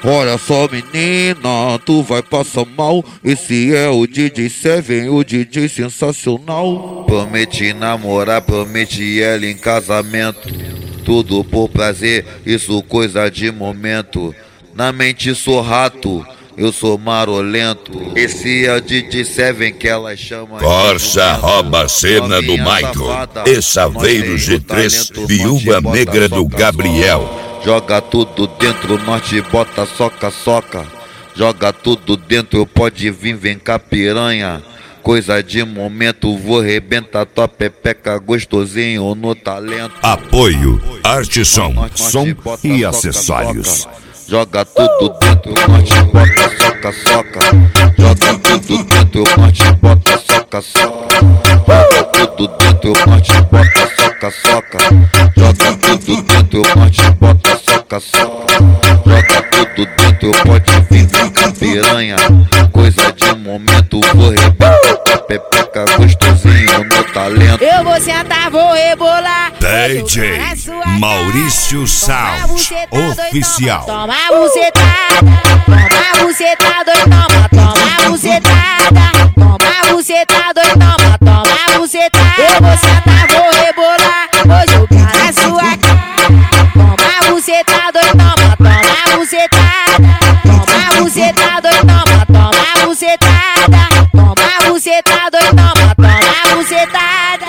Olha só, menina, tu vai passar mal. Esse é o DJ Seven, o DJ sensacional. Prometi namorar, prometi ela em casamento. Tudo por prazer, isso coisa de momento. Na mente sou rato, eu sou marolento. Esse é o DJ Seven que ela chama. Corsa rouba a cena do Michael. Essa veio G3, viúva negra do Gabriel. Joga tudo dentro, nós te bota soca. Joga tudo dentro, pode vir, vem cá piranha. Coisa de momento, vou rebentar tua pepeca gostosinho no talento. Apoio Arteson, som e acessórios. Joga tudo dentro, nós te bota soca. Joga tudo dentro, nós te bota soca. Joga tudo dentro, nós te bota soca. Joga tudo dentro, nós te bota soca. Joga tudo dentro, pode vir, vem cá piranha. Coisa de momento, vou rebentar tua pepeca gostosinho no talento. Eu vou sentar, vou rebolar. DJ Maurício Sound Oficial. Toma bucetada, toma bucetada, toma bucetada, toma bucetada, toma bucetada. Eu vou sentar, vou rebolar, vou jogar na sua cara. Toma bucetada, toma bucetada, toma bucetada, toma bucetada, toma bucetada, toma bucetada.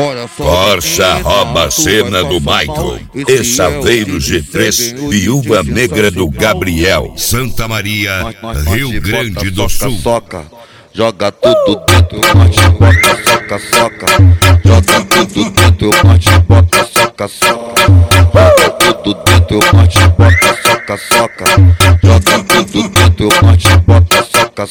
Corsa rouba a cena do Michael. Essa veio do G3, viúva negra do Gabriel. Santa Maria, Rio Grande do Sul. Joga tudo dentro, nós te bota soca. Joga tudo dentro, nós te bota soca. Joga tudo dentro, nós te bota soca. Joga tudo dentro, nós te bota soca.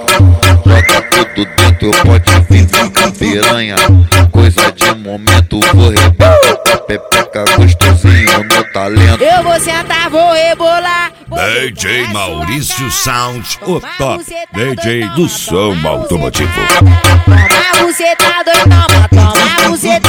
Joga tudo dentro, pode vir, vem cá piranha. Coisa de momento, vou rebentar tua pepeca gostosinho no talento. Eu vou sentar, vou rebolar. DJ Maurício Sound, o top DJ do som automotivo. Toma bucetada, toma bucetada.